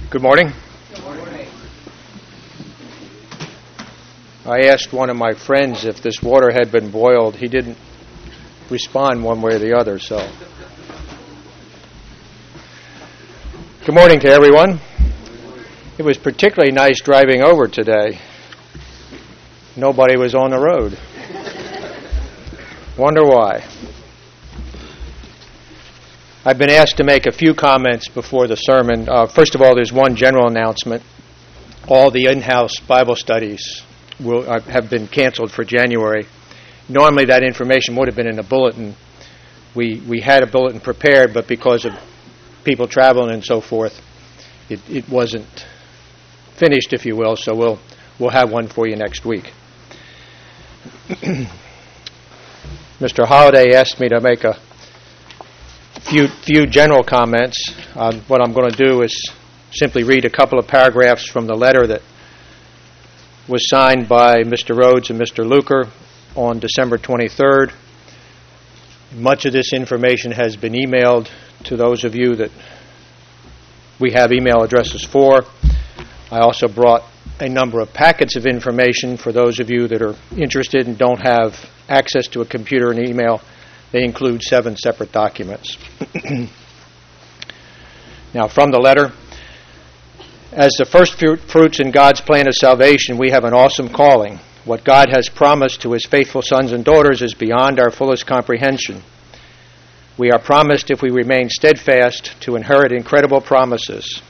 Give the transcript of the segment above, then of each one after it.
Good morning. Good morning. I asked one of my friends if this water had been boiled. He didn't respond one way or the other, so. Good morning to everyone. It was particularly nice driving over today. Nobody was on the road. Wonder why. I've been asked to make a few comments before the sermon. First of all, there's one general announcement. All the in-house Bible studies have been canceled for January. Normally that information would have been in a bulletin. We had a bulletin prepared, but because of people traveling and so forth, it wasn't finished, if you will, so we'll have one for you next week. Mr. Holliday asked me to make a few general comments. What I'm going to do is simply read a couple of paragraphs from the letter that was signed by Mr. Rhodes and Mr. Luker on December 23rd. Much of this information has been emailed to those of you that we have email addresses for. I also brought a number of packets of information for those of you that are interested and don't have access to a computer and email. They include 7 separate documents. Now, from the letter, as the first fruits in God's plan of salvation, we have an awesome calling. What God has promised to His faithful sons and daughters is beyond our fullest comprehension. We are promised, if we remain steadfast, to inherit incredible promises.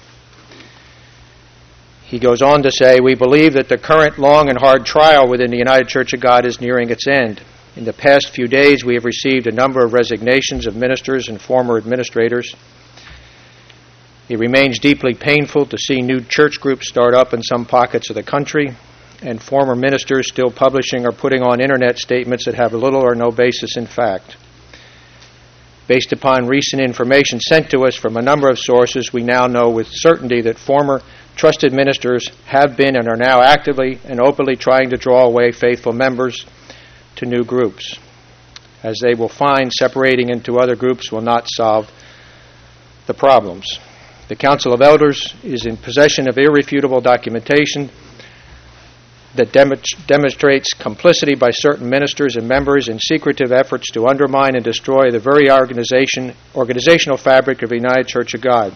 He goes on to say, we believe that the current long and hard trial within the United Church of God is nearing its end. In the past few days, we have received a number of resignations of ministers and former administrators. It remains deeply painful to see new church groups start up in some pockets of the country, and former ministers still publishing or putting on internet statements that have little or no basis in fact. Based upon recent information sent to us from a number of sources, we now know with certainty that former trusted ministers have been and are now actively and openly trying to draw away faithful members to new groups. As they will find, separating into other groups will not solve the problems. The Council of Elders is in possession of irrefutable documentation that demonstrates complicity by certain ministers and members in secretive efforts to undermine and destroy the very organizational fabric of the United Church of God.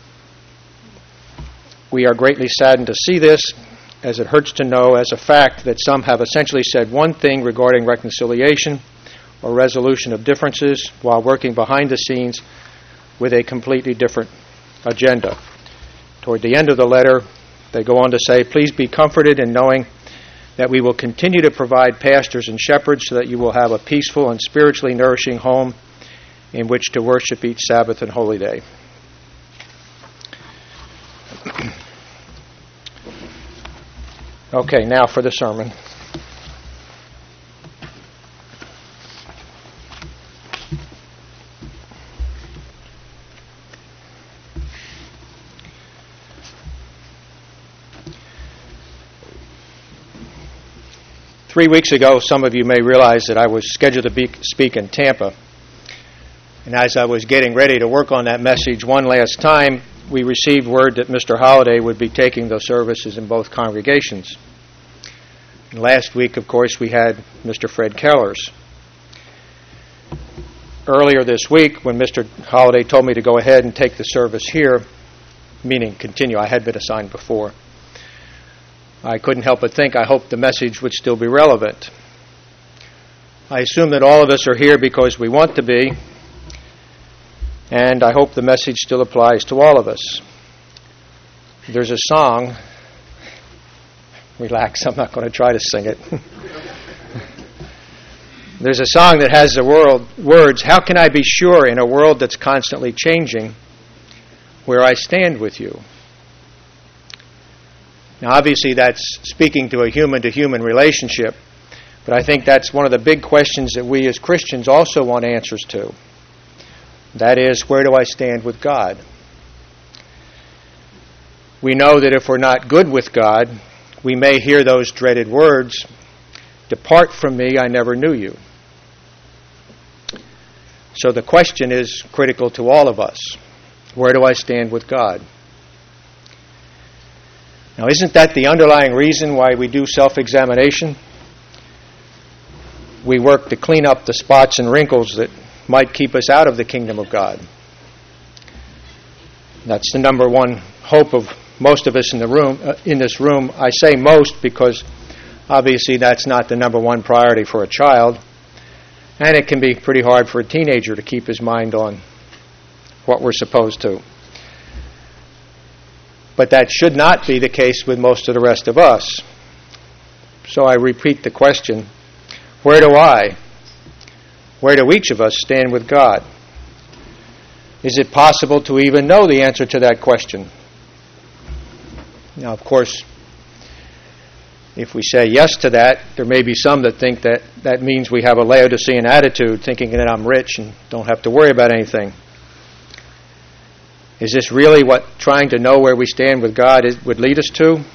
We are greatly saddened to see this, as it hurts to know as a fact that some have essentially said one thing regarding reconciliation or resolution of differences while working behind the scenes with a completely different agenda. Toward the end of the letter, they go on to say, please be comforted in knowing that we will continue to provide pastors and shepherds so that you will have a peaceful and spiritually nourishing home in which to worship each Sabbath and holy day. Okay, now for the sermon. Three weeks ago, some of you may realize that I was scheduled to speak in Tampa. And as I was getting ready to work on that message one last time, we received word that Mr. Holliday would be taking those services in both congregations. And last week, of course, we had Mr. Fred Kellers. Earlier this week, when Mr. Holliday told me to go ahead and take the service here, meaning continue, I had been assigned before, I couldn't help but think I hoped the message would still be relevant. I assume that all of us are here because we want to be, and I hope the message still applies to all of us. There's a song. Relax, I'm not going to try to sing it. There's a song that has the words, how can I be sure in a world that's constantly changing where I stand with you? Now, obviously, that's speaking to a human-to-human relationship, but I think that's one of the big questions that we as Christians also want answers to. That is, where do I stand with God? We know that if we're not good with God, we may hear those dreaded words, depart from me, I never knew you. So the question is critical to all of us. Where do I stand with God? Now, isn't that the underlying reason why we do self-examination? We work to clean up the spots and wrinkles that might keep us out of the kingdom of God. That's the number one hope of most of us in this room. I say most because obviously that's not the number one priority for a child, and it can be pretty hard for a teenager to keep his mind on what we're supposed to. But that should not be the case with most of the rest of us. So I repeat the question, where do each of us stand with God? Is it possible to even know the answer to that question? Now, of course, if we say yes to that, there may be some that think that that means we have a Laodicean attitude, thinking that I'm rich and don't have to worry about anything. Is this really what trying to know where we stand with God would lead us to?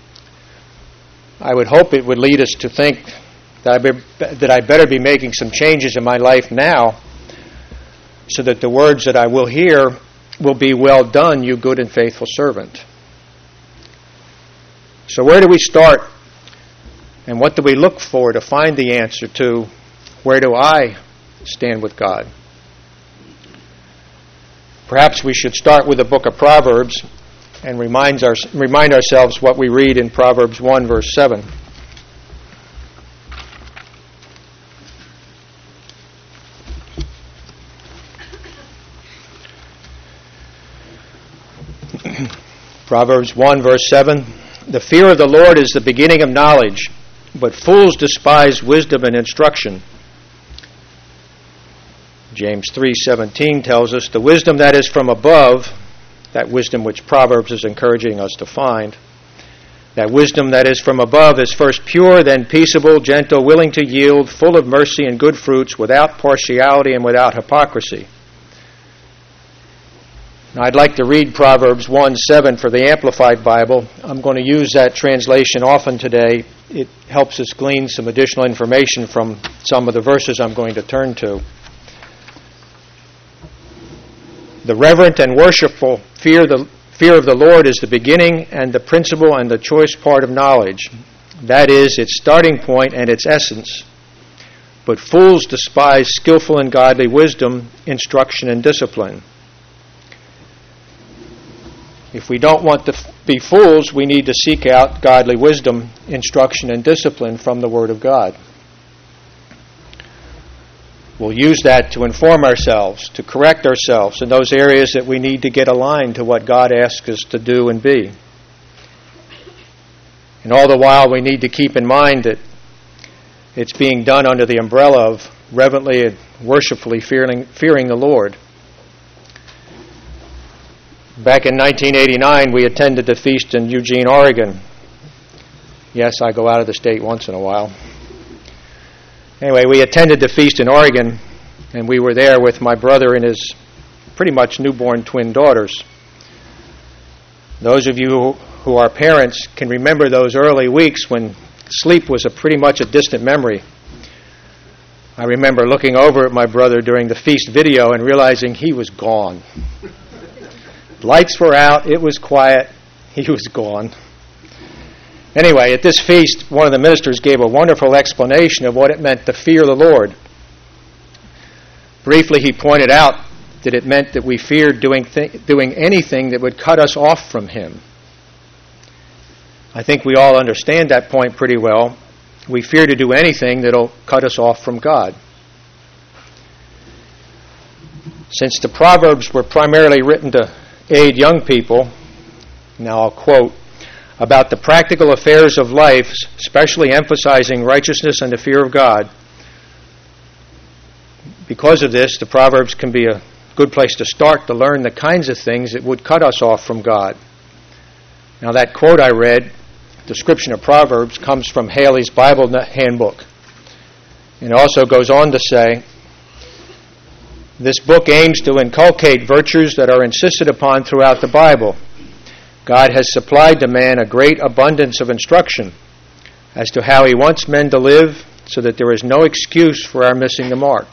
I would hope it would lead us to think that I better be making some changes in my life now so that the words that I will hear will be, "Well done, you good and faithful servant." So where do we start? And what do we look for to find the answer to, where do I stand with God? Perhaps we should start with the book of Proverbs and remind ourselves what we read in Proverbs 1, verse 7. Proverbs 1, verse 7, "The fear of the Lord is the beginning of knowledge, but fools despise wisdom and instruction." James 3:17 tells us, "The wisdom that is from above," that wisdom which Proverbs is encouraging us to find, "that wisdom that is from above is first pure, then peaceable, gentle, willing to yield, full of mercy and good fruits, without partiality and without hypocrisy." Now, I'd like to read Proverbs 1:7 for the Amplified Bible. I'm going to use that translation often today. It helps us glean some additional information from some of the verses I'm going to turn to. "The reverent and worshipful fear of the Lord is the beginning and the principal and the choice part of knowledge. That is, its starting point and its essence. But fools despise skillful and godly wisdom, instruction, and discipline." If we don't want to be fools, we need to seek out godly wisdom, instruction, and discipline from the Word of God. We'll use that to inform ourselves, to correct ourselves in those areas that we need to get aligned to what God asks us to do and be. And all the while, we need to keep in mind that it's being done under the umbrella of reverently and worshipfully fearing the Lord. Back in 1989, we attended the feast in Eugene, Oregon. Yes, I go out of the state once in a while. Anyway, we attended the feast in Oregon, and we were there with my brother and his pretty much newborn twin daughters. Those of you who are parents can remember those early weeks when sleep was pretty much a distant memory. I remember looking over at my brother during the feast video and realizing he was gone. Lights were out, it was quiet, he was gone. Anyway, at this feast, one of the ministers gave a wonderful explanation of what it meant to fear the Lord. Briefly, he pointed out that it meant that we feared doing anything that would cut us off from Him. I think we all understand that point pretty well. We fear to do anything that will cut us off from God. Since the Proverbs were primarily written to aid young people, now I'll quote, "about the practical affairs of life, especially emphasizing righteousness and the fear of God." Because of this, the Proverbs can be a good place to start to learn the kinds of things that would cut us off from God. Now, that quote I read, description of Proverbs, comes from Haley's Bible Handbook. And also goes on to say, "This book aims to inculcate virtues that are insisted upon throughout the Bible. God has supplied to man a great abundance of instruction as to how He wants men to live, so that there is no excuse for our missing the mark."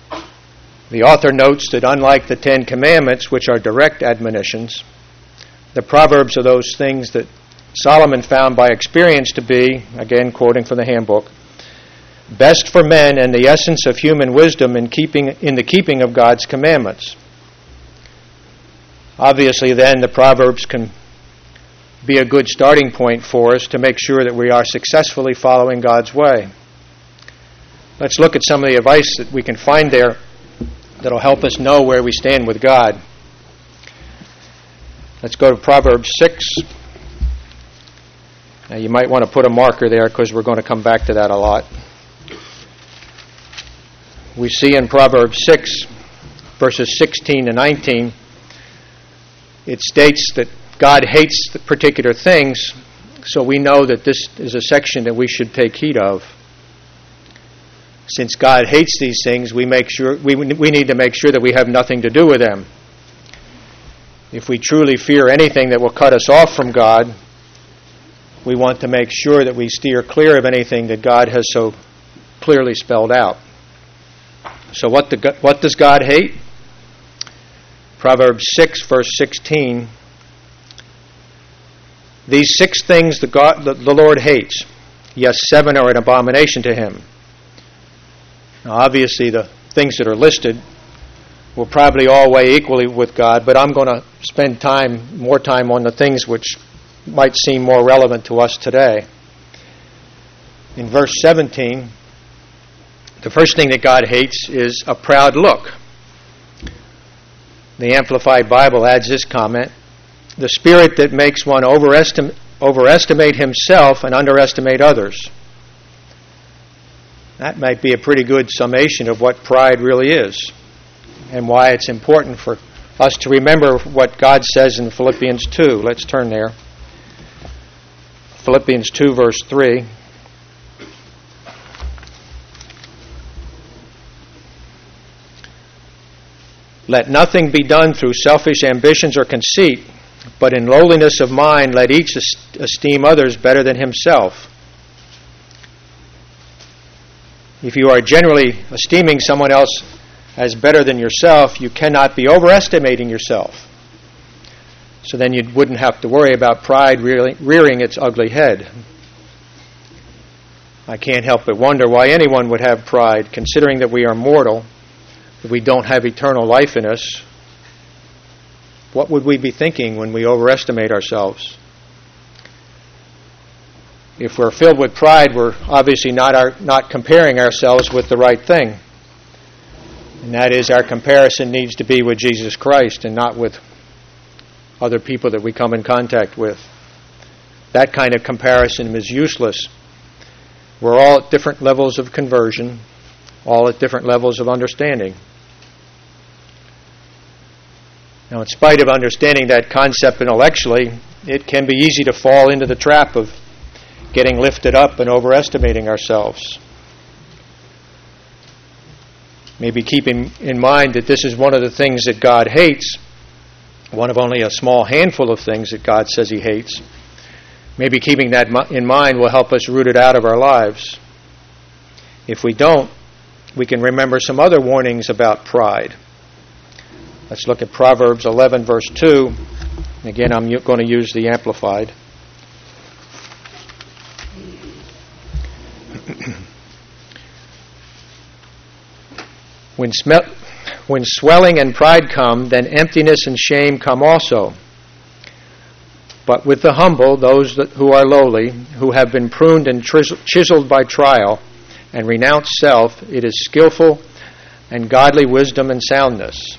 The author notes that unlike the Ten Commandments, which are direct admonitions, The Proverbs are those things that Solomon found by experience to be, again quoting from the handbook, best for men and the essence of human wisdom in the keeping of God's commandments. Obviously, then, the Proverbs can be a good starting point for us to make sure that we are successfully following God's way. Let's look at some of the advice that we can find there that will help us know where we stand with God. Let's go to Proverbs 6. Now, you might want to put a marker there because we're going to come back to that a lot. We see in Proverbs 6, verses 16 to 19, it states that God hates the particular things, so we know that this is a section that we should take heed of. Since God hates these things, we need to make sure that we have nothing to do with them. If we truly fear anything that will cut us off from God, we want to make sure that we steer clear of anything that God has so clearly spelled out. So what does God hate? Proverbs 6, verse 16. These 6 things the Lord hates. Yes, 7 are an abomination to him. Now, obviously, the things that are listed will probably all weigh equally with God, but I'm going to spend more time on the things which might seem more relevant to us today. In verse 17, the first thing that God hates is a proud look. The Amplified Bible adds this comment: the spirit that makes one overestimate himself and underestimate others. That might be a pretty good summation of what pride really is and why it's important for us to remember what God says in Philippians 2. Let's turn there. Philippians 2, verse 3. Let nothing be done through selfish ambitions or conceit, but in lowliness of mind let each esteem others better than himself. If you are generally esteeming someone else as better than yourself, you cannot be overestimating yourself. So then you wouldn't have to worry about pride rearing its ugly head. I can't help but wonder why anyone would have pride, considering that we are mortal, that we don't have eternal life in us. What would we be thinking when we overestimate ourselves? If we're filled with pride, we're obviously not comparing ourselves with the right thing. And that is, our comparison needs to be with Jesus Christ and not with other people that we come in contact with. That kind of comparison is useless. We're all at different levels of conversion, all at different levels of understanding. Now, in spite of understanding that concept intellectually, it can be easy to fall into the trap of getting lifted up and overestimating ourselves. Maybe keeping in mind that this is one of the things that God hates, one of only a small handful of things that God says he hates. Maybe keeping that in mind will help us root it out of our lives. If we don't, we can remember some other warnings about pride. Let's look at Proverbs 11, verse 2. Again, I'm going to use the Amplified. When swelling and pride come, then emptiness and shame come also. But with the humble, those who are lowly, who have been pruned and chiseled by trial, and renounce self, it is skillful and godly wisdom and soundness.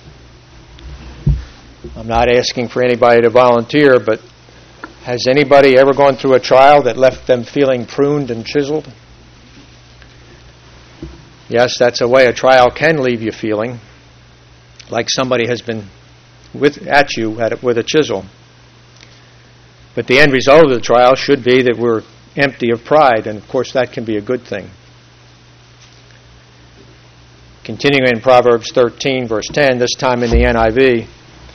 I'm not asking for anybody to volunteer, but has anybody ever gone through a trial that left them feeling pruned and chiseled? Yes, that's a way a trial can leave you feeling, like somebody has been at you with a chisel. But the end result of the trial should be that we're empty of pride, and of course that can be a good thing. Continuing in Proverbs 13, verse 10, this time in the NIV.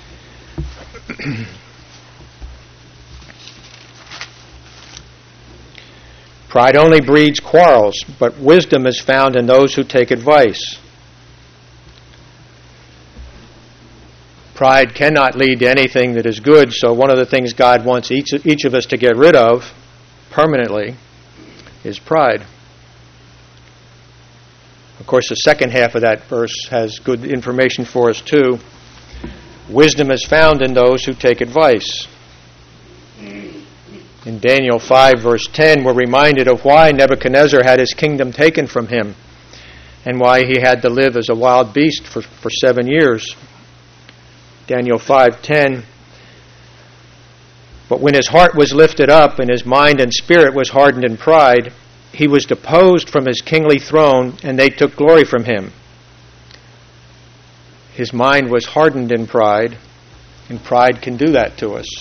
Pride only breeds quarrels, but wisdom is found in those who take advice. Pride cannot lead to anything that is good, so one of the things God wants each of us to get rid of permanently is pride. Of course, the second half of that verse has good information for us too. Wisdom is found in those who take advice. In Daniel 5, verse 10, we're reminded of why Nebuchadnezzar had his kingdom taken from him and why he had to live as a wild beast for 7 years. Daniel 5:10, but when his heart was lifted up and his mind and spirit was hardened in pride, he was deposed from his kingly throne, and they took glory from him. His mind was hardened in pride, and pride can do that to us.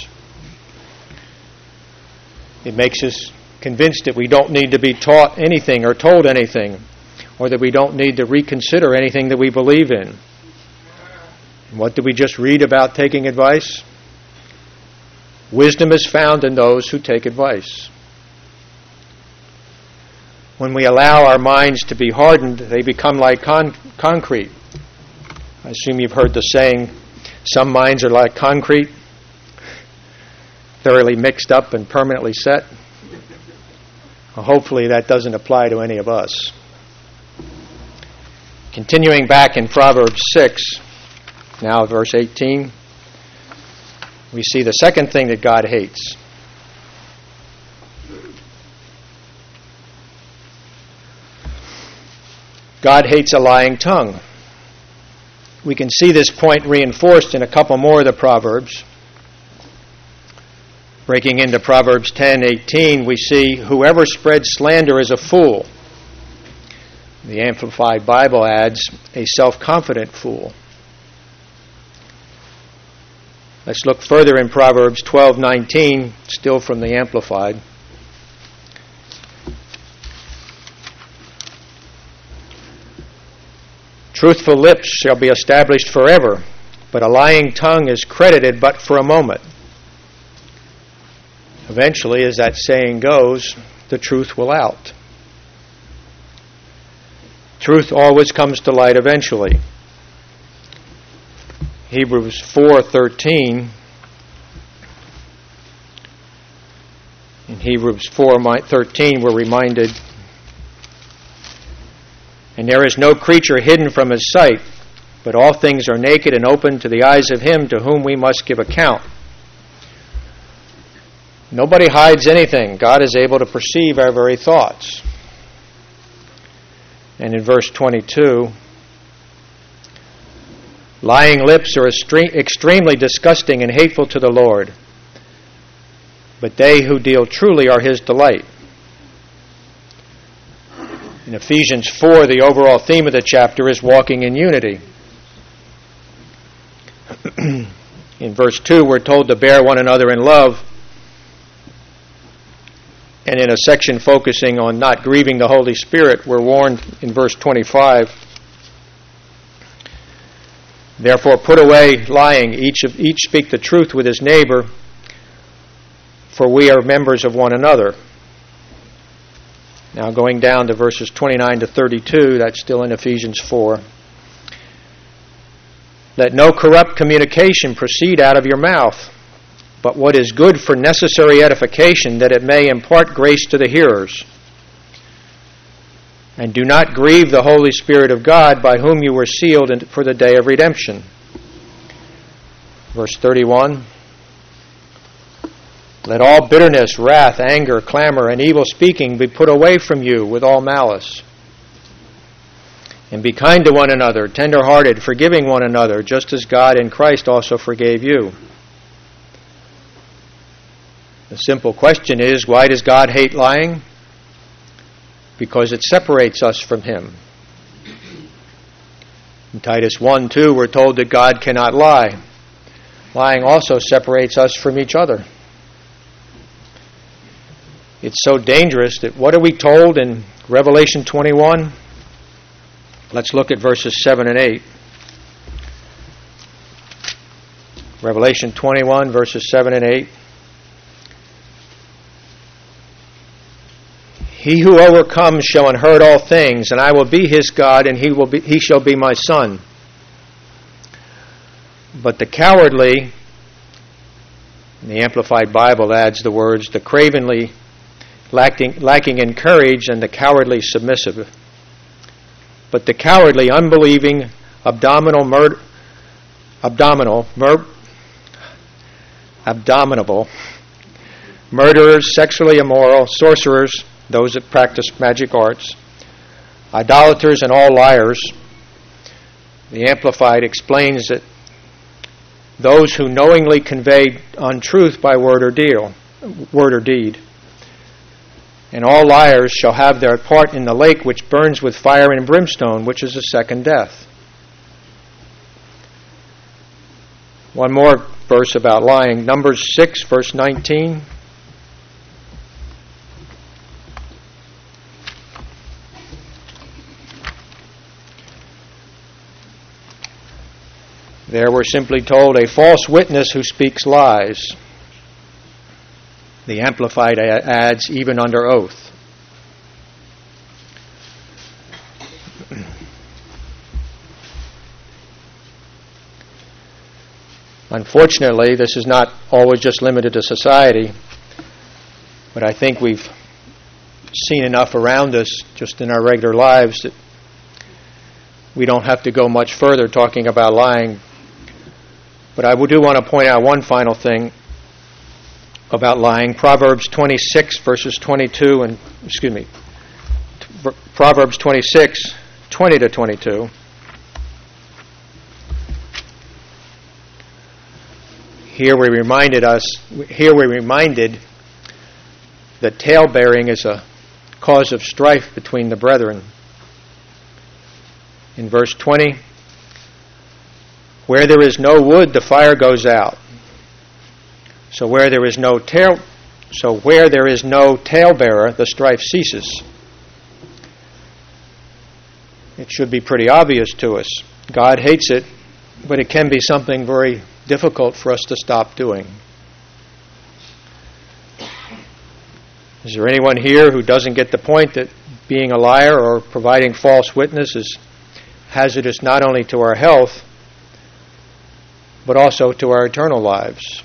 It makes us convinced that we don't need to be taught anything or told anything, or that we don't need to reconsider anything that we believe in. And what did we just read about taking advice? Wisdom is found in those who take advice. When we allow our minds to be hardened, they become like concrete. I assume you've heard the saying, some minds are like concrete, thoroughly mixed up and permanently set. Well, hopefully that doesn't apply to any of us. Continuing back in Proverbs 6, now verse 18, we see the second thing that God hates. God hates a lying tongue. We can see this point reinforced in a couple more of the Proverbs. Breaking into Proverbs 10:18, we see, whoever spreads slander is a fool. The Amplified Bible adds, a self-confident fool. Let's look further in Proverbs 12:19, still from the Amplified. Truthful lips shall be established forever, but a lying tongue is credited but for a moment. Eventually, as that saying goes, the truth will out. Truth always comes to light eventually. Hebrews 4:13. In Hebrews 4:13 we're reminded, and there is no creature hidden from his sight, but all things are naked and open to the eyes of him to whom we must give account. Nobody hides anything. God is able to perceive our very thoughts. And in verse 22, lying lips are extremely disgusting and hateful to the Lord, but they who deal truly are his delight. In Ephesians 4, the overall theme of the chapter is walking in unity. In verse 2, we're told to bear one another in love. And in a section focusing on not grieving the Holy Spirit, we're warned in verse 25, therefore put away lying, each speak the truth with his neighbor, for we are members of one another. Now going down to verses 29 to 32, that's still in Ephesians 4. Let no corrupt communication proceed out of your mouth, but what is good for necessary edification, that it may impart grace to the hearers. And do not grieve the Holy Spirit of God, by whom you were sealed for the day of redemption. Verse 31. Let all bitterness, wrath, anger, clamor, and evil speaking be put away from you with all malice. And be kind to one another, tender-hearted, forgiving one another, just as God in Christ also forgave you. The simple question is, why does God hate lying? Because it separates us from him. In Titus 1:2, we're told that God cannot lie. Lying also separates us from each other. It's so dangerous that what are we told in Revelation 21? Let's look at verses 7 and 8. Revelation 21, verses 7 and 8. He who overcomes shall inherit all things, and I will be his God, and he shall be my son. But the cowardly, and the Amplified Bible adds the words, the cravenly, lacking in courage, and the cowardly submissive. But the cowardly, unbelieving, abominable, murderers, sexually immoral, sorcerers, those that practice magic arts, idolaters, and all liars. The Amplified explains that those who knowingly convey untruth by word or deed, and all liars shall have their part in the lake which burns with fire and brimstone, which is the second death. One more verse about lying. Numbers 6, verse 19. There we're simply told, a false witness who speaks lies. The Amplified adds, even under oath. Unfortunately, this is not always just limited to society, but I think we've seen enough around us just in our regular lives that we don't have to go much further talking about lying. But I do want to point out one final thing about lying. Proverbs 26, verses 22 and, Proverbs 26, 20 to 22. Here we're reminded that tale-bearing is a cause of strife between the brethren. In verse 20, where there is no wood, the fire goes out. So where there is no talebearer, the strife ceases. It should be pretty obvious to us. God hates it, but it can be something very difficult for us to stop doing. Is there anyone here who doesn't get the point that being a liar or providing false witness is hazardous not only to our health, but also to our eternal lives?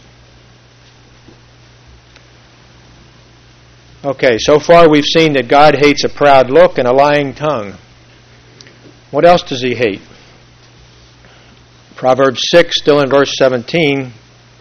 Okay, so far we've seen that God hates a proud look and a lying tongue. What else does He hate? Proverbs 6, still in verse 17.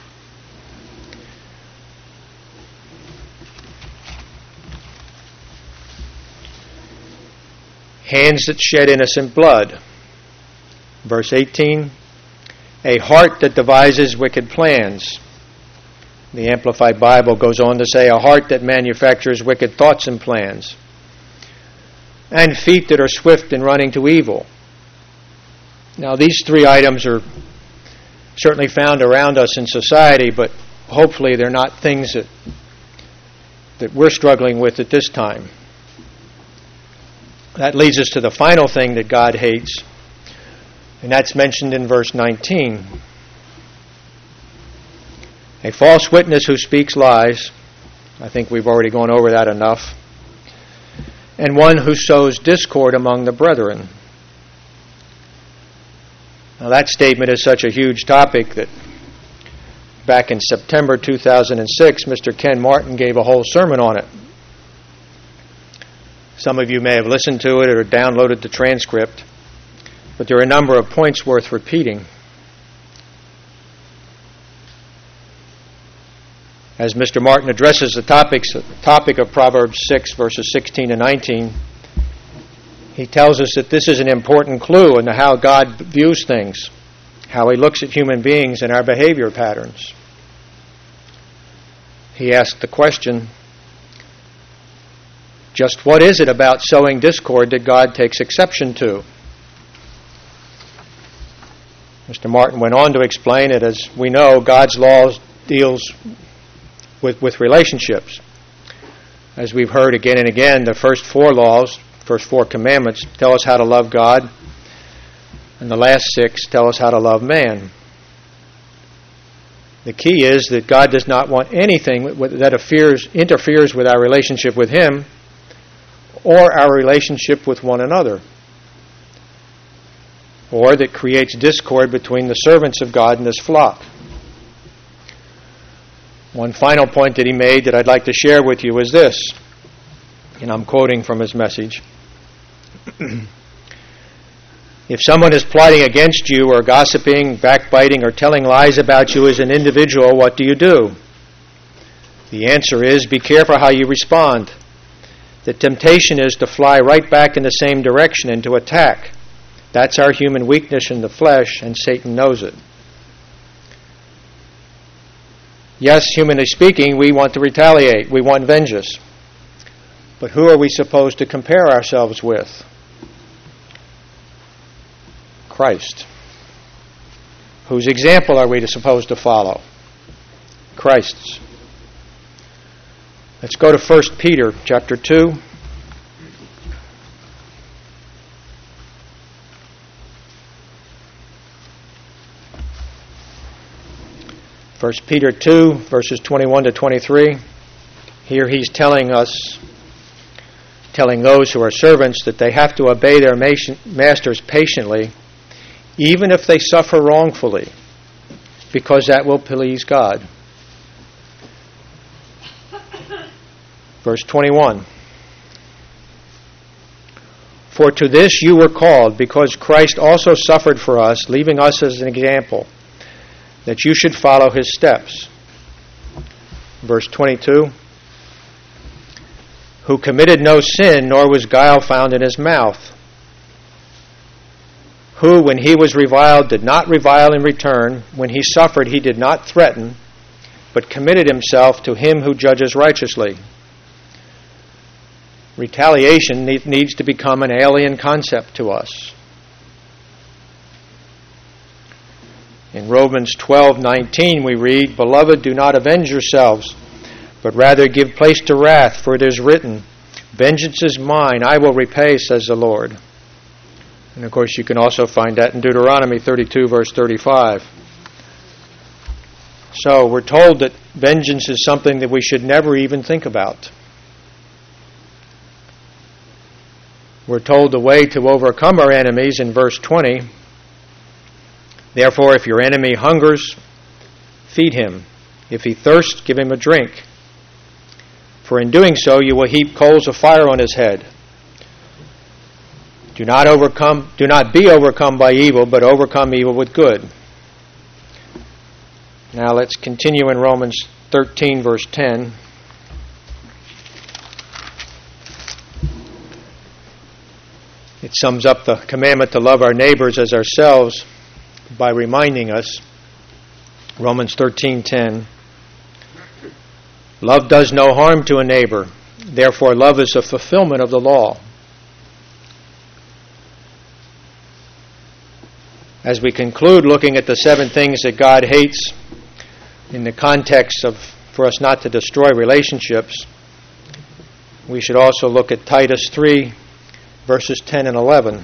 Hands that shed innocent blood. Verse 18. A heart that devises wicked plans. The Amplified Bible goes on to say, a heart that manufactures wicked thoughts and plans. And feet that are swift in running to evil. Now, these three items are certainly found around us in society, but hopefully they're not things that we're struggling with at this time. That leads us to the final thing that God hates, and that's mentioned in verse 19. A false witness who speaks lies. I think we've already gone over that enough. And one who sows discord among the brethren. Now that statement is such a huge topic that back in September 2006, Mr. Ken Martin gave a whole sermon on it. Some of you may have listened to it or downloaded the transcript, but there are a number of points worth repeating. As Mr. Martin addresses the topic of Proverbs 6, verses 16 and 19, he tells us that this is an important clue into how God views things, how He looks at human beings and our behavior patterns. He asked the question, just what is it about sowing discord that God takes exception to? Mr. Martin went on to explain it. As we know, God's law deals with relationships. As we've heard again and again, the first four laws, first four commandments, tell us how to love God, and the last six tell us how to love man. The key is that God does not want anything that interferes with our relationship with Him or our relationship with one another. or that creates discord between the servants of God and His flock. One final point that he made that I'd like to share with you is this, and I'm quoting from his message. If someone is plotting against you or gossiping, backbiting, or telling lies about you as an individual, what do you do? The answer is, be careful how you respond. The temptation is to fly right back in the same direction and to attack. That's our human weakness in the flesh, and Satan knows it. Yes, humanly speaking, we want to retaliate. We want vengeance. But who are we supposed to compare ourselves with? Christ. Whose example are we supposed to follow? Christ's. Let's go to 1 Peter chapter 2. First Peter 2, verses 21 to 23. Here he's telling those who are servants that they have to obey their masters patiently, even if they suffer wrongfully, because that will please God. Verse 21. For to this you were called, because Christ also suffered for us, leaving us as an example, that you should follow His steps. Verse 22. Who committed no sin, nor was guile found in His mouth. Who, when He was reviled, did not revile in return. When He suffered, He did not threaten, but committed Himself to Him who judges righteously. Retaliation needs to become an alien concept to us. In Romans 12:19 we read, Beloved, do not avenge yourselves, but rather give place to wrath, for it is written, Vengeance is mine, I will repay, says the Lord. And of course you can also find that in Deuteronomy 32, verse 35. So we're told that vengeance is something that we should never even think about. We're told the way to overcome our enemies in verse 20. Therefore, if your enemy hungers, feed him. If he thirsts, give him a drink. For in doing so, you will heap coals of fire on his head. Do not be overcome by evil, but overcome evil with good. Now let's continue in Romans 13, verse 10. It sums up the commandment to love our neighbors as ourselves by reminding us, Romans 13:10, love does no harm to a neighbor, therefore love is a fulfillment of the law. As we conclude looking at the 7 things that God hates in the context of for us not to destroy relationships, we should also look at Titus 3, verses 10 and 11.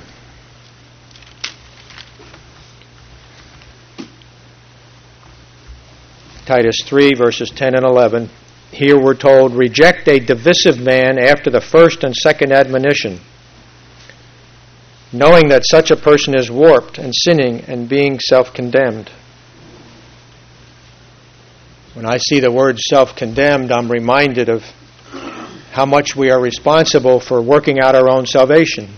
Titus 3, verses 10 and 11. Here we're told, reject a divisive man after the first and second admonition, knowing that such a person is warped and sinning and being self-condemned. When I see the word self-condemned, I'm reminded of how much we are responsible for working out our own salvation.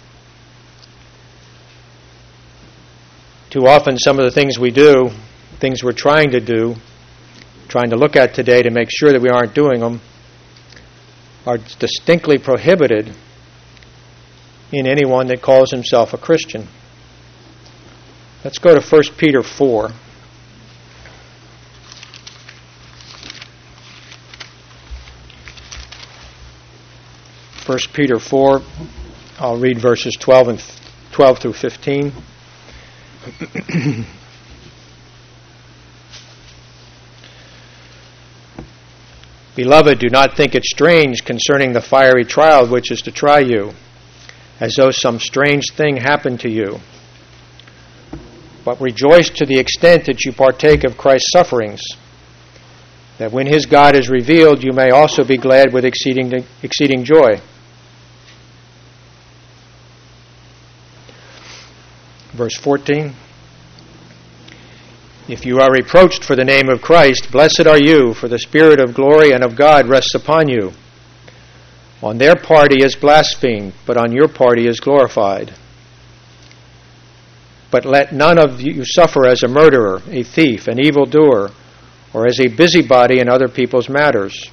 Too often some of the things we do, things we're trying to look at today to make sure that we aren't doing them, are distinctly prohibited in anyone that calls himself a Christian. Let's go to 1 Peter 4. 1 Peter 4, I'll read verses 12 through 15. Beloved, do not think it strange concerning the fiery trial which is to try you, as though some strange thing happened to you. But rejoice to the extent that you partake of Christ's sufferings, that when His God is revealed, you may also be glad with exceeding joy. Verse 14. If you are reproached for the name of Christ, blessed are you, for the Spirit of glory and of God rests upon you. On their part he is blasphemed, but on your part he is glorified. But let none of you suffer as a murderer, a thief, an evildoer, or as a busybody in other people's matters.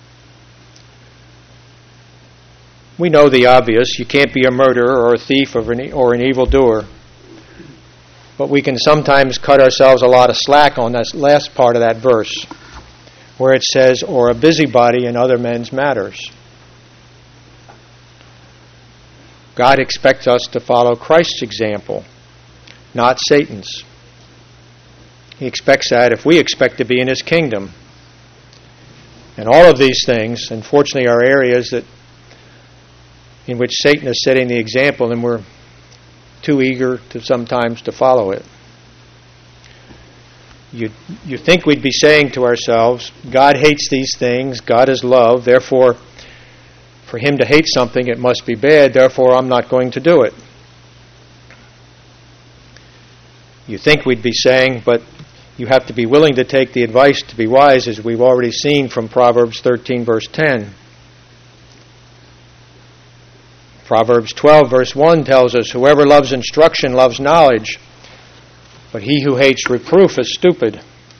We know the obvious. You can't be a murderer or a thief or an evildoer. But we can sometimes cut ourselves a lot of slack on that last part of that verse, where it says, or a busybody in other men's matters. God expects us to follow Christ's example, not Satan's. He expects that if we expect to be in his kingdom. And all of these things, unfortunately, are areas in which Satan is setting the example, and we're too eager to sometimes to follow it. You think we'd be saying to ourselves, God hates these things, God is love, therefore for him to hate something it must be bad, therefore I'm not going to do it. You think we'd be saying, but you have to be willing to take the advice to be wise, as we've already seen from Proverbs 13 verse 10. Proverbs 12 verse 1 tells us, whoever loves instruction loves knowledge, but he who hates reproof is stupid.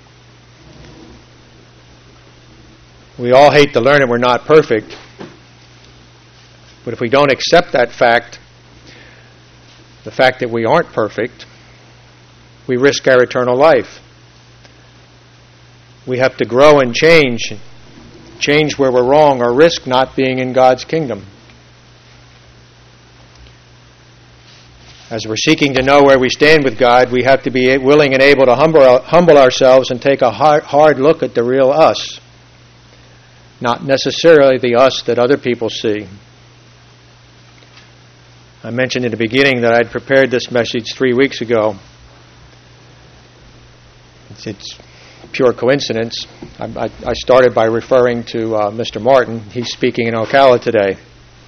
We all hate to learn it, we're not perfect. But if we don't accept that fact, the fact that we aren't perfect, we risk our eternal life. We have to grow and change where we're wrong, or risk not being in God's kingdom. As we're seeking to know where we stand with God, we have to be willing and able to humble ourselves and take a hard look at the real us, not necessarily the us that other people see. I mentioned in the beginning that I'd prepared this message 3 weeks ago. It's pure coincidence. I started by referring to Mr. Martin. He's speaking in Ocala today.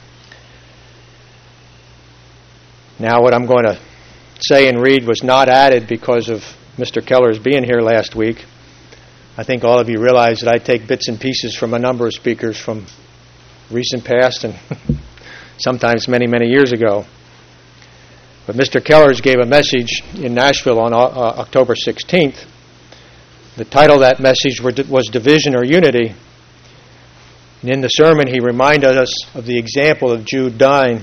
Now what I'm going to say and read was not added because of Mr. Keller's being here last week. I think all of you realize that I take bits and pieces from a number of speakers from recent past and sometimes many, many years ago. But Mr. Keller's gave a message in Nashville on October 16th. The title of that message was Division or Unity. And in the sermon he reminded us of the example of Jude 9,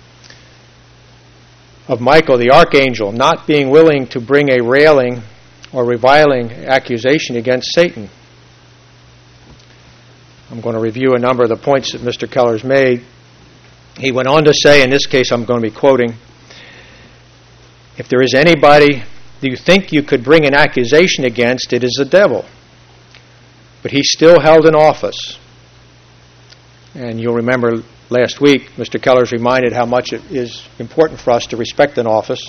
of Michael the archangel not being willing to bring a railing or reviling accusation against Satan. I'm going to review a number of the points that Mr. Keller's made. He went on to say, in this case I'm going to be quoting, if there is anybody that you think you could bring an accusation against, it is the devil. But he's still held in office. And you'll remember last week, Mr. Keller's reminded how much it is important for us to respect an office.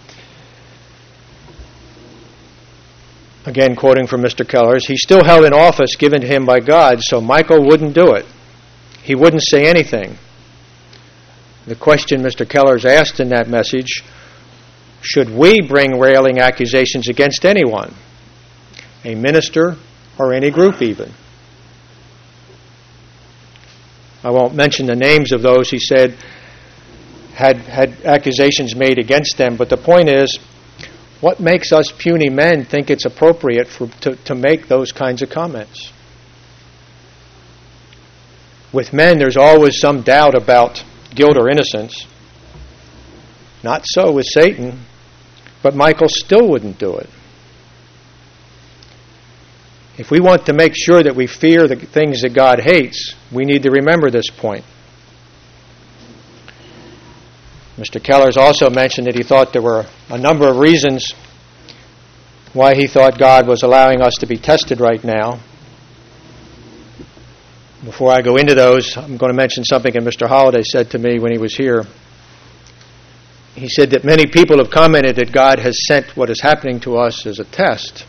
Again, quoting from Mr. Keller's, he's still held in office given to him by God, so Michael wouldn't do it. He wouldn't say anything. The question Mr. Keller's asked in that message, should we bring railing accusations against anyone, a minister or any group even? I won't mention the names of those he said had accusations made against them, but the point is, what makes us puny men think it's appropriate to make those kinds of comments? With men, there's always some doubt about guilt or innocence. Not so with Satan, but Michael still wouldn't do it. If we want to make sure that we fear the things that God hates, we need to remember this point. Mr. Keller's also mentioned that he thought there were a number of reasons why he thought God was allowing us to be tested right now. Before I go into those, I'm going to mention something that Mr. Holliday said to me when he was here. He said that many people have commented that God has sent what is happening to us as a test.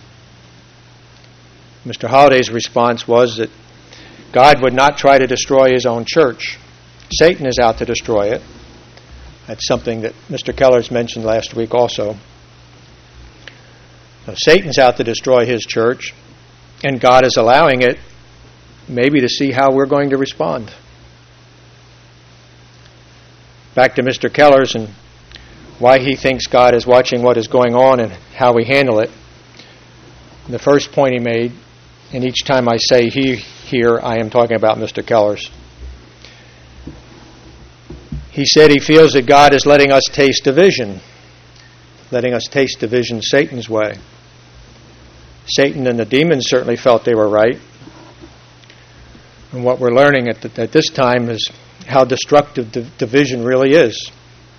Mr. Holliday's response was that God would not try to destroy his own church. Satan is out to destroy it. That's something that Mr. Keller's mentioned last week also. Satan's out to destroy his church, and God is allowing it maybe to see how we're going to respond. Back to Mr. Keller's and why he thinks God is watching what is going on and how we handle it. The first point he made, and each time I say he here, I am talking about Mr. Keller's. He said he feels that God is letting us taste division Satan's way. Satan and the demons certainly felt they were right. And what we're learning at this time is how destructive division really is.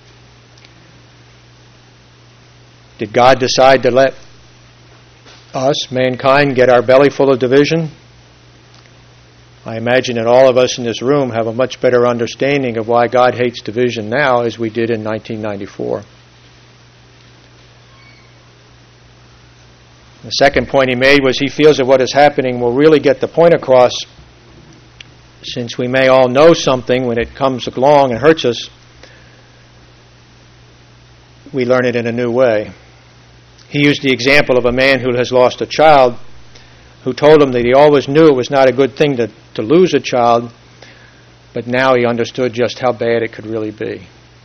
Did God decide to let us, mankind, get our belly full of division? I imagine that all of us in this room have a much better understanding of why God hates division now as we did in 1994. The second point he made was he feels that what is happening will really get the point across, since we may all know something when it comes along and hurts us, we learn it in a new way. He used the example of a man who has lost a child, who told him that he always knew it was not a good thing to lose a child, but now he understood just how bad it could really be.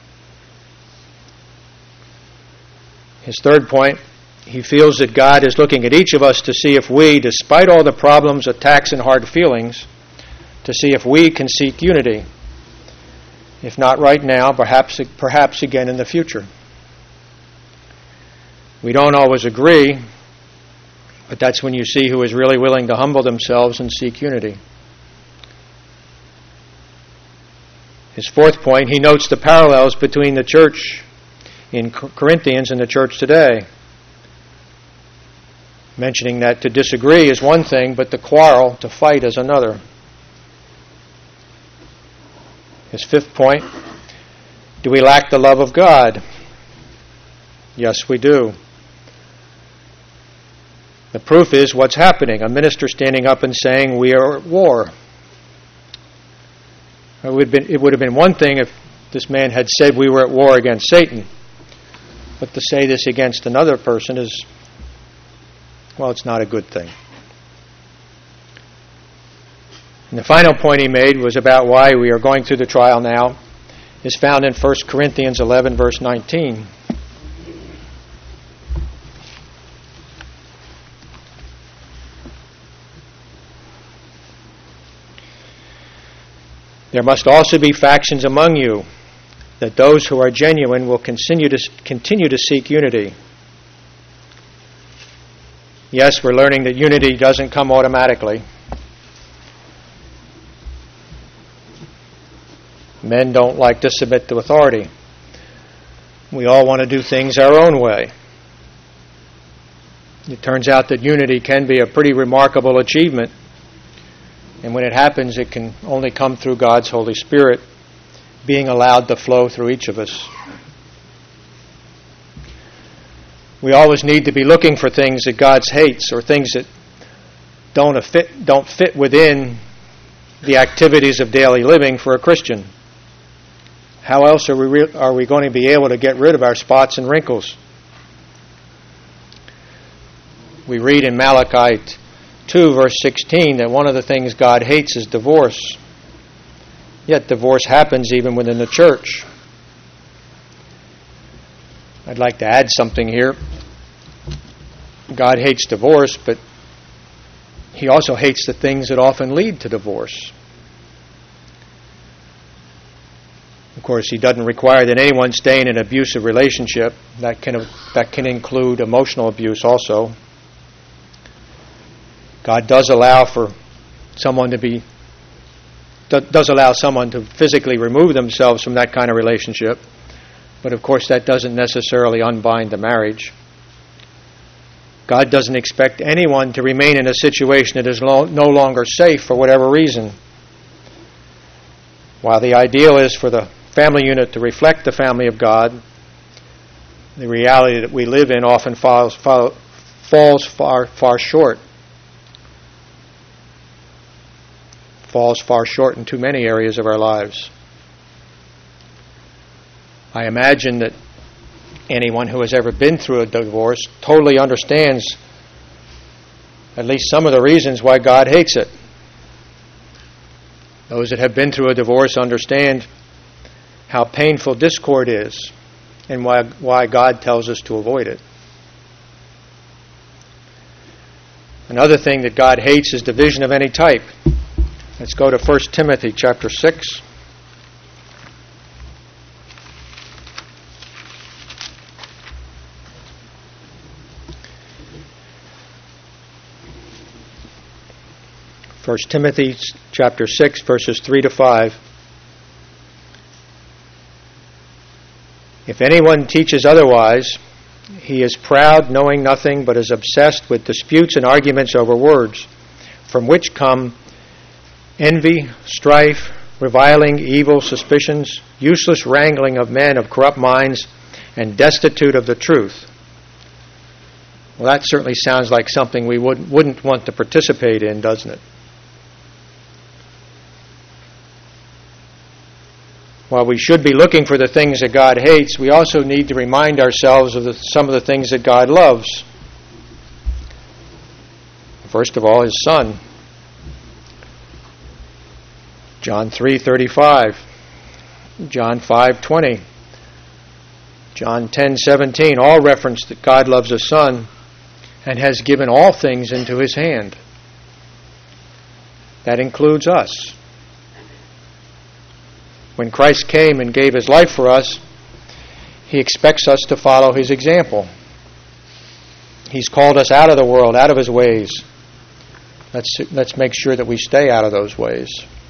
His third point, he feels that God is looking at each of us to see if we, despite all the problems, attacks, and hard feelings, to see if we can seek unity. If not right now, perhaps again in the future. We don't always agree, but that's when you see who is really willing to humble themselves and seek unity. His fourth point, he notes the parallels between the church in Corinthians and the church today, mentioning that to disagree is one thing, but to quarrel, to fight, is another. His fifth point, do we lack the love of God? Yes, we do. The proof is what's happening. A minister standing up and saying, we are at war. It would have been one thing if this man had said we were at war against Satan. But to say this against another person is, well, it's not a good thing. And the final point he made was about why we are going through the trial now, is found in 1 Corinthians 11, verse 19. There must also be factions among you, that those who are genuine will continue to seek unity. Yes, we're learning that unity doesn't come automatically. Men don't like to submit to authority. We all want to do things our own way. It turns out that unity can be a pretty remarkable achievement. And when it happens, it can only come through God's Holy Spirit being allowed to flow through each of us. We always need to be looking for things that God hates, or things that don't fit within the activities of daily living for a Christian. How else are we going to be able to get rid of our spots and wrinkles? We read in Malachi 2, verse 16, that one of the things God hates is divorce. Yet divorce happens even within the church. I'd like to add something here. God hates divorce, but He also hates the things that often lead to divorce. Of course, He doesn't require that anyone stay in an abusive relationship. That can include emotional abuse also. God does allow someone to physically remove themselves from that kind of relationship, but of course that doesn't necessarily unbind the marriage. God doesn't expect anyone to remain in a situation that is no longer safe for whatever reason. While the ideal is for the family unit to reflect the family of God, the reality that we live in often falls far short. Falls far short in too many areas of our lives. I imagine that Anyone who has ever been through a divorce totally understands at least some of the reasons why God hates it. Those that have been through a divorce understand how painful discord is and why God tells us to avoid it. Another thing that God hates is division of any type. Let's go to 1 Timothy chapter 6. First Timothy chapter 6, verses 3 to 5. If anyone teaches otherwise, he is proud, knowing nothing, but is obsessed with disputes and arguments over words, from which come envy, strife, reviling, evil suspicions, useless wrangling of men of corrupt minds, and destitute of the truth. Well, that certainly sounds like something we wouldn't want to participate in, doesn't it? While we should be looking for the things that God hates, we also need to remind ourselves of some of the things that God loves. First of all, His Son. John 3:35, John 5:20, John 10:17, all reference that God loves His Son and has given all things into His hand. That includes us. When Christ came and gave His life for us, He expects us to follow His example. He's called us out of the world, out of His ways. Let's make sure that we stay out of those ways.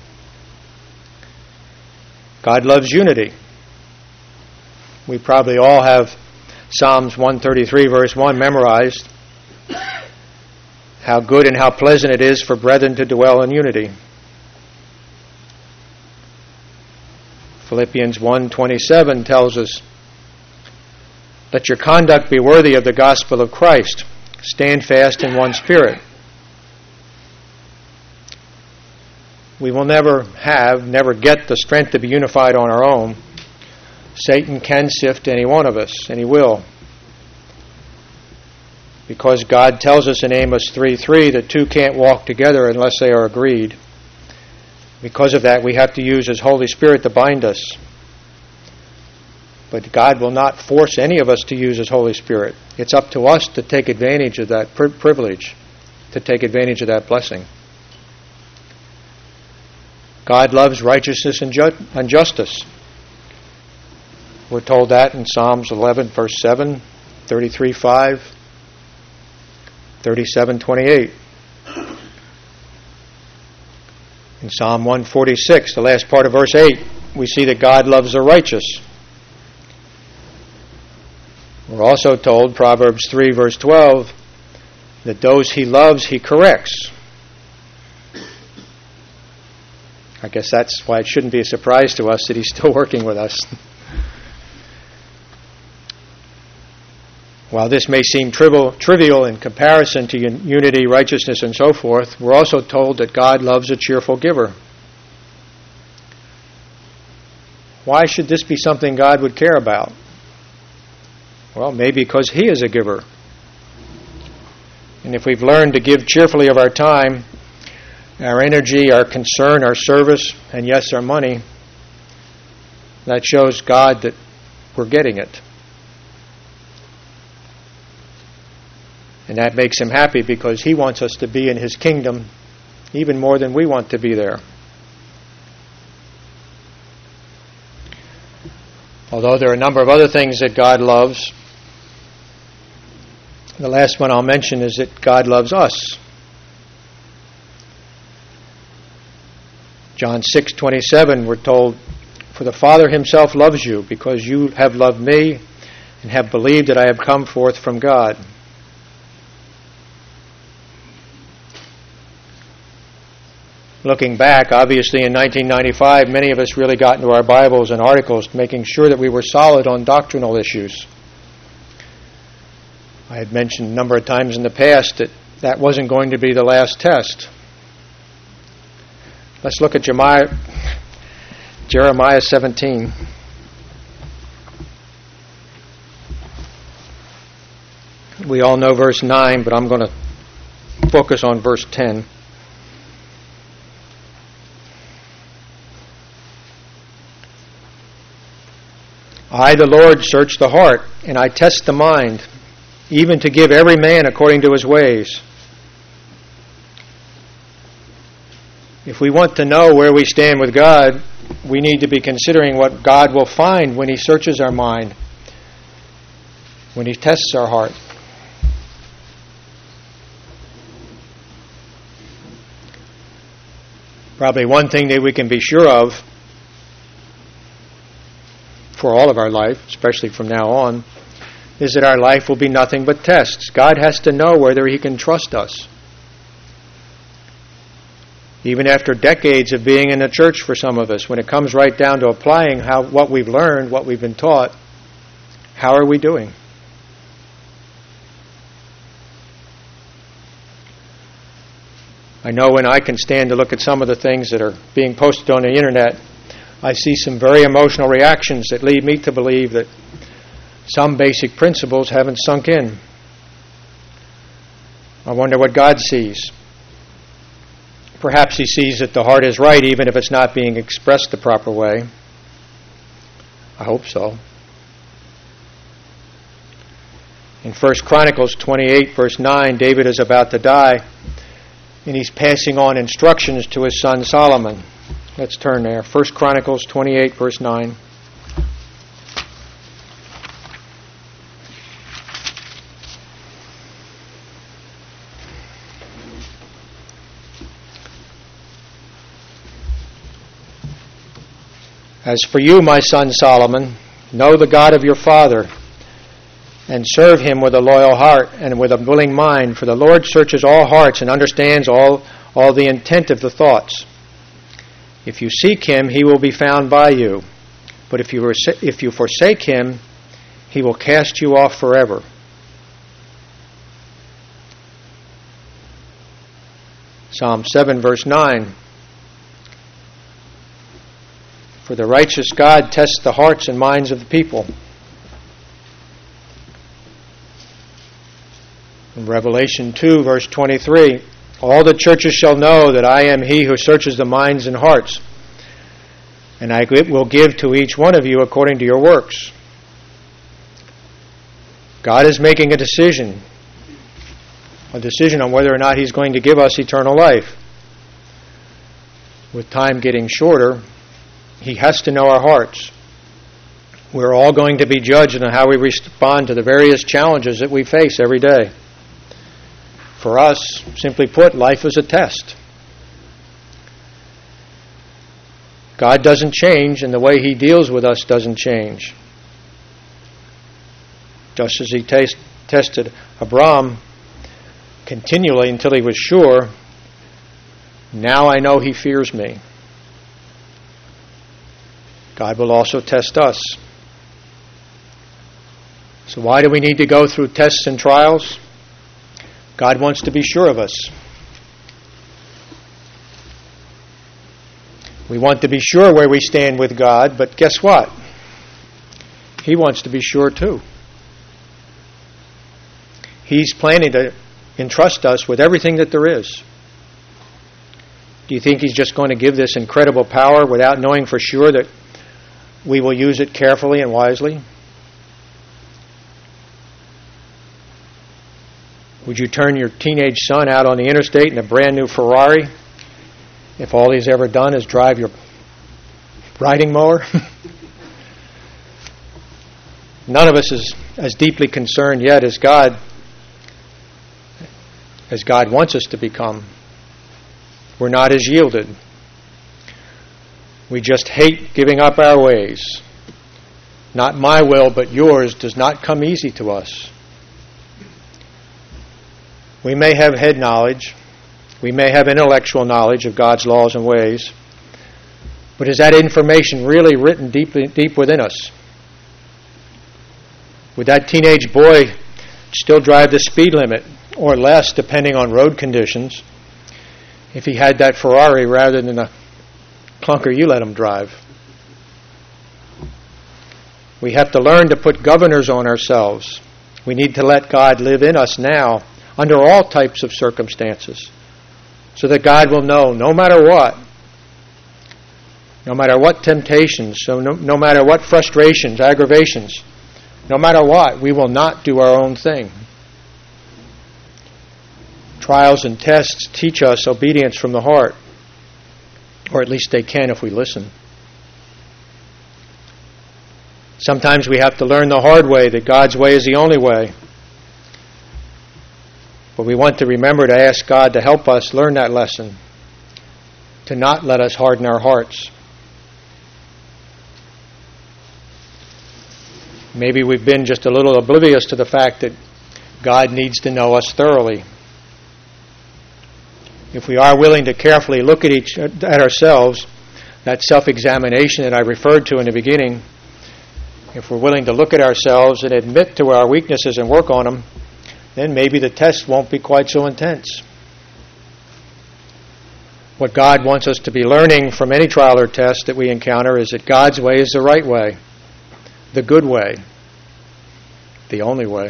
God loves unity. We probably all have Psalms 133, verse 1 memorized. How good and how pleasant it is for brethren to dwell in unity. Philippians 1:27 tells us, let your conduct be worthy of the gospel of Christ. Stand fast in one spirit. We will never get the strength to be unified on our own. Satan can sift any one of us, and he will. Because God tells us in Amos 3:3 that two can't walk together unless they are agreed. Because of that, we have to use His Holy Spirit to bind us. But God will not force any of us to use His Holy Spirit. It's up to us to take advantage of that privilege, to take advantage of that blessing. God loves righteousness and justice. We're told that in Psalms 11, verse 7, 33:5, 37:28. In Psalm 146, the last part of verse 8, we see that God loves the righteous. We're also told, Proverbs 3, verse 12, that those He loves, He corrects. I guess that's why it shouldn't be a surprise to us that He's still working with us. While this may seem trivial in comparison to unity, righteousness, and so forth, we're also told that God loves a cheerful giver. Why should this be something God would care about? Well, maybe because He is a giver. And if we've learned to give cheerfully of our time, our energy, our concern, our service, and yes, our money, that shows God that we're getting it. And that makes Him happy because He wants us to be in His kingdom even more than we want to be there. Although there are a number of other things that God loves, the last one I'll mention is that God loves us. John 6:27, we're told, for the Father Himself loves you because you have loved me and have believed that I have come forth from God. Looking back, obviously in 1995, many of us really got into our Bibles and articles making sure that we were solid on doctrinal issues. I had mentioned a number of times in the past that that wasn't going to be the last test. Let's look at Jeremiah 17. We all know verse 9, but I'm going to focus on verse 10. I, the Lord, search the heart, and I test the mind, even to give every man according to his ways. If we want to know where we stand with God, we need to be considering what God will find when He searches our mind, when He tests our heart. Probably one thing that we can be sure of for all of our life, especially from now on, is that our life will be nothing but tests. God has to know whether He can trust us. Even after decades of being in the church for some of us, when it comes right down to applying what we've learned, what we've been taught, how are we doing? I know when I can stand to look at some of the things that are being posted on the internet, I see some very emotional reactions that lead me to believe that some basic principles haven't sunk in. I wonder what God sees. Perhaps He sees that the heart is right even if it's not being expressed the proper way. I hope so. In 1 Chronicles 28, verse 9, David is about to die, and he's passing on instructions to his son Solomon. Let's turn there. 1 Chronicles 28, verse 9. As for you, my son Solomon, know the God of your father, and serve Him with a loyal heart and with a willing mind, for the Lord searches all hearts and understands all the intent of the thoughts. If you seek Him, He will be found by you. But if you forsake Him, He will cast you off forever. Psalm 7, verse 9. For the righteous God tests the hearts and minds of the people. In Revelation 2, verse 23, all the churches shall know that I am He who searches the minds and hearts, and I will give to each one of you according to your works. God is making a decision on whether or not He's going to give us eternal life. With time getting shorter, He has to know our hearts. We're all going to be judged on how we respond to the various challenges that we face every day. For us, simply put, life is a test. God doesn't change, and the way He deals with us doesn't change. Just as He tested Abraham continually until he was sure, now I know he fears me. God will also test us. So why do we need to go through tests and trials? God wants to be sure of us. We want to be sure where we stand with God, but guess what? He wants to be sure too. He's planning to entrust us with everything that there is. Do you think He's just going to give this incredible power without knowing for sure that we will use it carefully and wisely? Would you turn your teenage son out on the interstate in a brand new Ferrari if all he's ever done is drive your riding mower? None of us is as deeply concerned yet as God wants us to become. We're not as yielded. We just hate giving up our ways. Not my will, but yours does not come easy to us. We may have head knowledge. We may have intellectual knowledge of God's laws and ways. But is that information really written deep within us? Would that teenage boy still drive the speed limit, or less, depending on road conditions, if he had that Ferrari rather than the clunker you let him drive? We have to learn to put governors on ourselves, We need to let God live in us now under all types of circumstances so that God will know no matter what temptations, no matter what frustrations, aggravations, no matter what, we will not do our own thing. Trials and tests teach us obedience from the heart, or at least they can if we listen. Sometimes we have to learn the hard way, that God's way is the only way. But we want to remember to ask God to help us learn that lesson, to not let us harden our hearts. Maybe we've been just a little oblivious to the fact that God needs to know us thoroughly. If we are willing to carefully look at ourselves, that self-examination that I referred to in the beginning, if we're willing to look at ourselves and admit to our weaknesses and work on them, then maybe the test won't be quite so intense. What God wants us to be learning from any trial or test that we encounter is that God's way is the right way, the good way, the only way.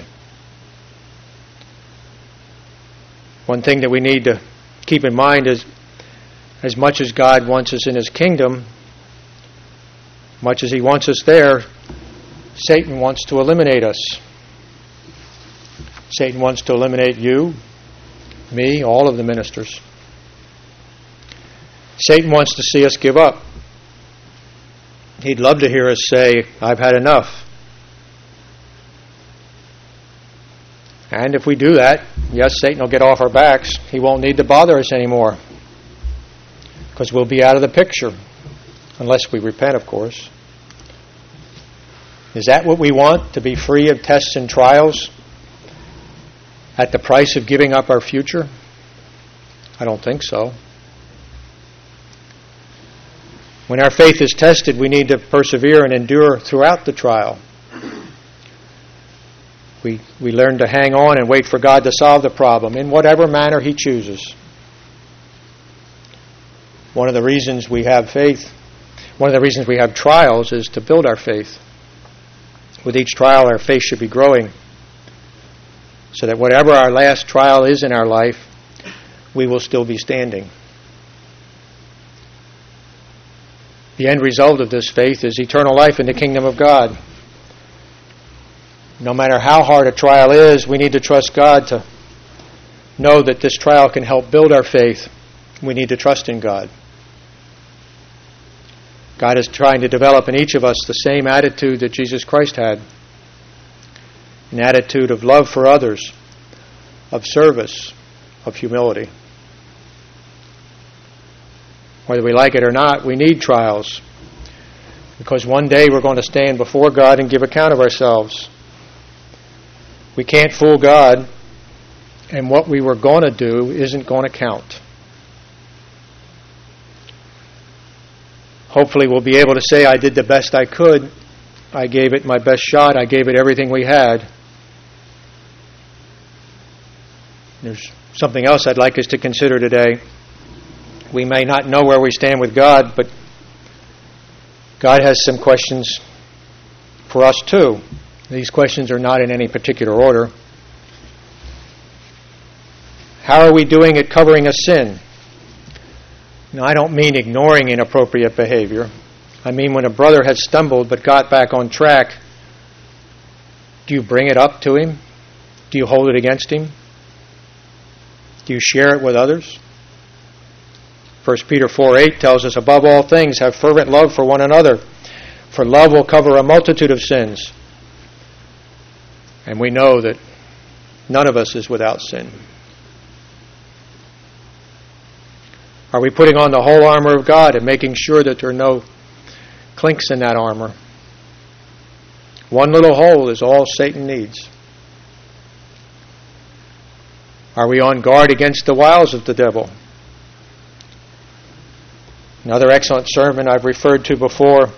One thing that we need to keep in mind is, as much as God wants us in His kingdom, much as He wants us there, Satan wants to eliminate us. Satan wants to eliminate you, me, all of the ministers. Satan wants to see us give up. He'd love to hear us say, "I've had enough." And if we do that, yes, Satan will get off our backs. He won't need to bother us anymore, because we'll be out of the picture, unless we repent, of course. Is that what we want, to be free of tests and trials at the price of giving up our future? I don't think so. When our faith is tested, we need to persevere and endure throughout the trial. We learn to hang on and wait for God to solve the problem in whatever manner He chooses. One of the reasons we have faith, one of the reasons we have trials is to build our faith. With each trial, our faith should be growing, so that whatever our last trial is in our life, we will still be standing. The end result of this faith is eternal life in the kingdom of God. No matter how hard a trial is, we need to trust God to know that this trial can help build our faith. We need to trust in God. God is trying to develop in each of us the same attitude that Jesus Christ had. An attitude of love for others, of service, of humility. Whether we like it or not, we need trials, because one day we're going to stand before God and give account of ourselves. We can't fool God, and what we were going to do isn't going to count. Hopefully we'll be able to say, "I did the best I could. I gave it my best shot. I gave it everything we had." There's something else I'd like us to consider today. We may not know where we stand with God, but God has some questions for us too. These questions are not in any particular order. How are we doing at covering a sin? Now, I don't mean ignoring inappropriate behavior. I mean when a brother has stumbled but got back on track, do you bring it up to him? Do you hold it against him? Do you share it with others? 1 Peter 4:8 tells us, "Above all things, have fervent love for one another, for love will cover a multitude of sins." And we know that none of us is without sin. Are we putting on the whole armor of God and making sure that there are no clinks in that armor? One little hole is all Satan needs. Are we on guard against the wiles of the devil? Another excellent sermon I've referred to before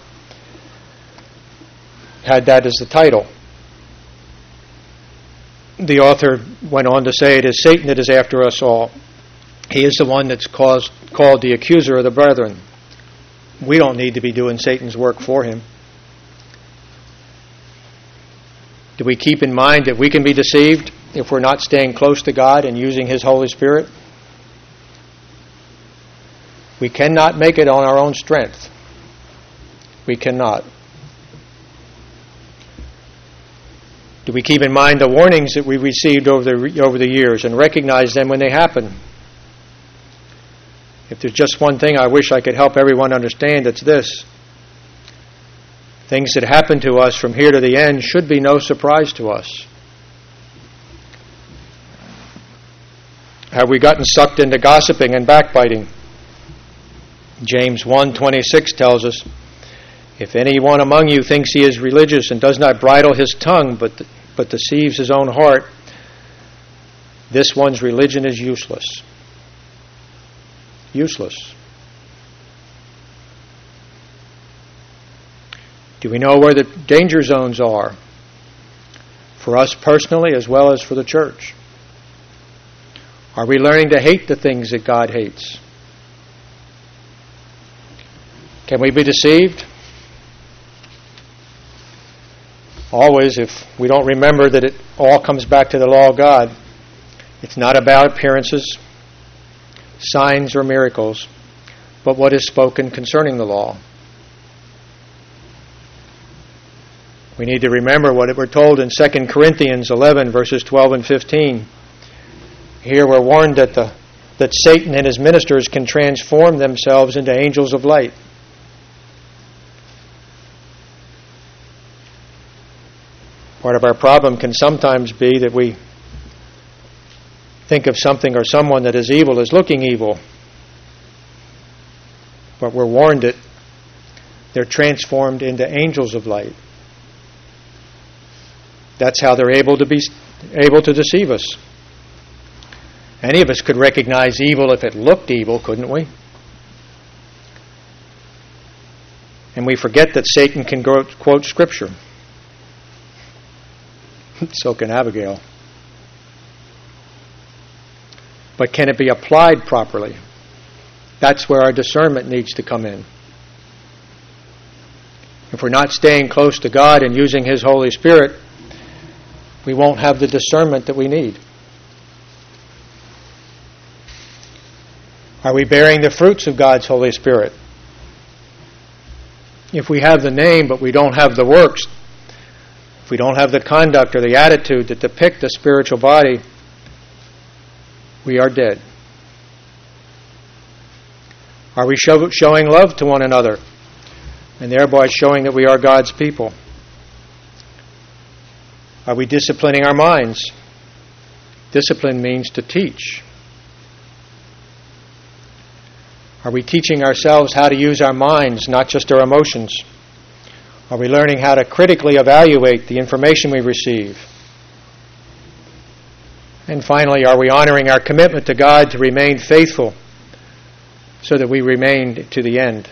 had that as the title. The author went on to say, "It is Satan that is after us all. He is the one that's called the accuser of the brethren." We don't need to be doing Satan's work for him. Do we keep in mind that we can be deceived if we're not staying close to God and using His Holy Spirit? We cannot make it on our own strength. We cannot. Do we keep in mind the warnings that we received over the years and recognize them when they happen? If there's just one thing I wish I could help everyone understand, it's this. Things that happen to us from here to the end should be no surprise to us. Have we gotten sucked into gossiping and backbiting? James 1:26 tells us, if anyone among you thinks he is religious and does not bridle his tongue but deceives his own heart, this one's religion is useless. Useless. Do we know where the danger zones are? For us personally as well as for the church. Are we learning to hate the things that God hates? Can we be deceived? Always, if we don't remember that it all comes back to the law of God. It's not about appearances, signs, or miracles, but what is spoken concerning the law. We need to remember what we're told in 2 Corinthians 11, verses 12 and 15. Here we're warned that Satan and his ministers can transform themselves into angels of light. Part of our problem can sometimes be that we think of something or someone that is evil as looking evil. But we're warned that they're transformed into angels of light. That's how they're able to deceive us. Any of us could recognize evil if it looked evil, couldn't we? And we forget that Satan can quote Scripture. So can Abigail. But can it be applied properly? That's where our discernment needs to come in. If we're not staying close to God and using His Holy Spirit, we won't have the discernment that we need. Are we bearing the fruits of God's Holy Spirit? If we have the name but we don't have the works, if we don't have the conduct or the attitude that depict the spiritual body, we are dead. Are we showing love to one another and thereby showing that we are God's people? Are we disciplining our minds? Discipline means to teach. Are we teaching ourselves how to use our minds, not just our emotions? Are we learning how to critically evaluate the information we receive? And finally, are we honoring our commitment to God to remain faithful so that we remain to the end?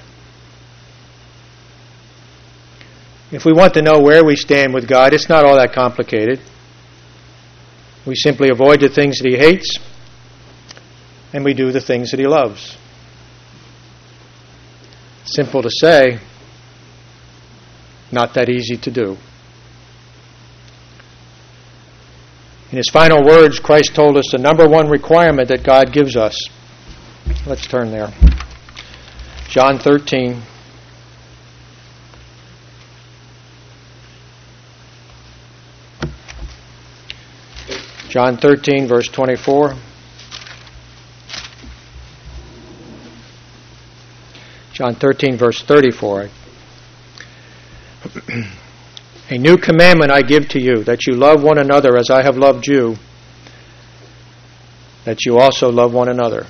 If we want to know where we stand with God, it's not all that complicated. We simply avoid the things that He hates, and we do the things that He loves. Simple to say, not that easy to do. In His final words, Christ told us the number one requirement that God gives us. Let's turn there. John 13. John 13, verse 24. John 13, verse 34. A new commandment I give to you, that you love one another as I have loved you, that you also love one another.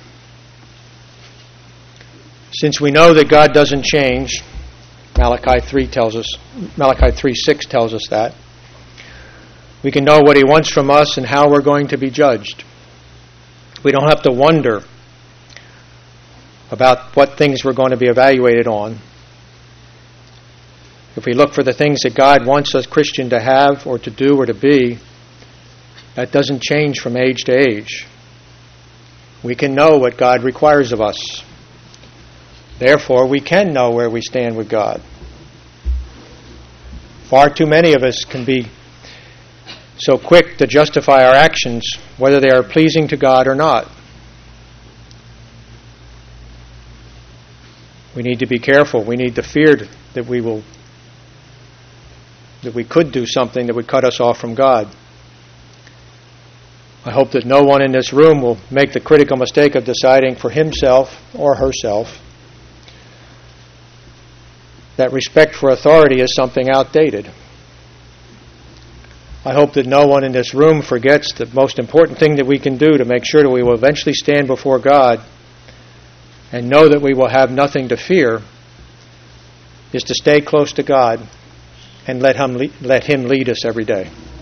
Since we know that God doesn't change, Malachi 3:6 tells us that, we can know what He wants from us and how we're going to be judged. We don't have to wonder about what things we're going to be evaluated on. If we look for the things that God wants us Christian to have or to do or to be, that doesn't change from age to age. We can know what God requires of us. Therefore, we can know where we stand with God. Far too many of us can be so quick to justify our actions, whether they are pleasing to God or not. We need to be careful. We need to fear that we could do something that would cut us off from God. I hope that no one in this room will make the critical mistake of deciding for himself or herself that respect for authority is something outdated. I hope that no one in this room forgets the most important thing that we can do to make sure that we will eventually stand before God and know that we will have nothing to fear is to stay close to God and let Him lead us every day.